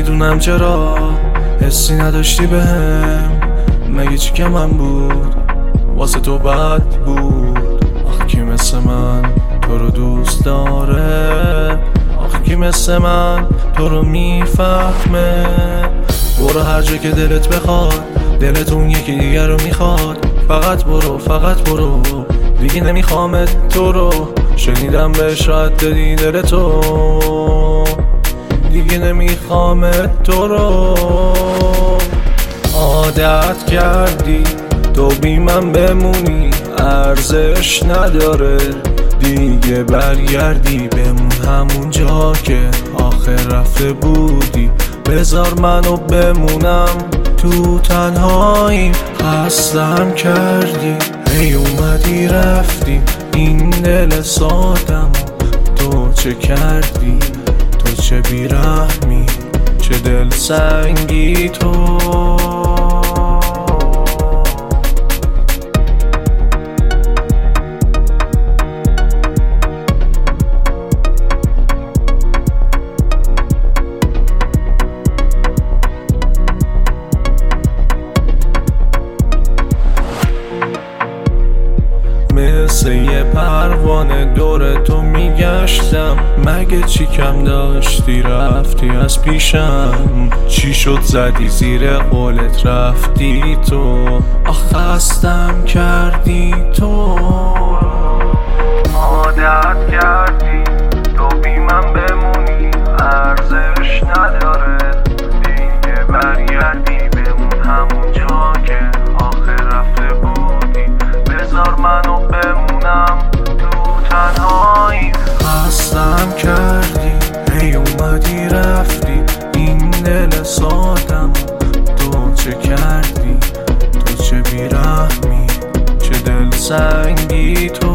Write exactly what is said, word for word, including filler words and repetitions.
نمیدونم چرا حسی نداشتی بهم. مگه چی که من بود واسه تو بد بود؟ آخ کی مثل من تو رو دوست داره؟ آخ کی مثل من تو رو میفهمه؟ برو هر جا که دلت بخواد، دلتون یکی دیگر رو میخواد. فقط برو فقط برو، دیگه نمیخوامت تو رو. شنیدم بهش راحت دادی دل تو، دیگه نمیخوامت تو رو. عادت کردی تو بی من بمونی، ارزش نداره دیگه برگردی بمون همون جا که آخر رفته بودی. بذار منو بمونم تو تنهایی، خستم کردی هی اومدی رفتی. این دل سادم تو چه کردی؟ تو چه بیرحمی، چه دل سنگی تو. مثل یه پروانه دور تو میگشتم، مگه چی کم داشتی رفتی از پیشم؟ چی شد زدی زیر قولت رفتی تو؟ آخ خستم کردی تو. عادت کردی تو بی من بمونی، ارزش نداره دیگه برگردی بمون همون جا که آخر رفته بودی. بذار منو بمونم تو تنهایی، خستم کردی هی اومدی رفتی. این دل سادم تو چه کردی؟ تو چه بیرحمی، چه دل سنگی تو.